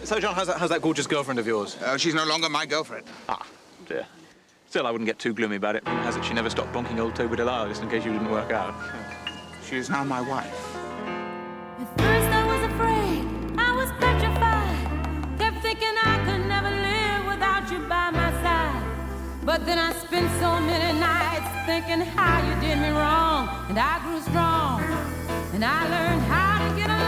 So, John, how's that gorgeous girlfriend of yours? She's no longer my girlfriend. Ah, dear. Still, I wouldn't get too gloomy about it. Has it she never stopped bonking old Toby Delisle just in case you didn't work out? She is now my wife. At first I was afraid, I was petrified. Kept thinking I could never live without you by my side. But then I spent so many nights thinking how you did me wrong. And I grew strong, and I learned how to get along.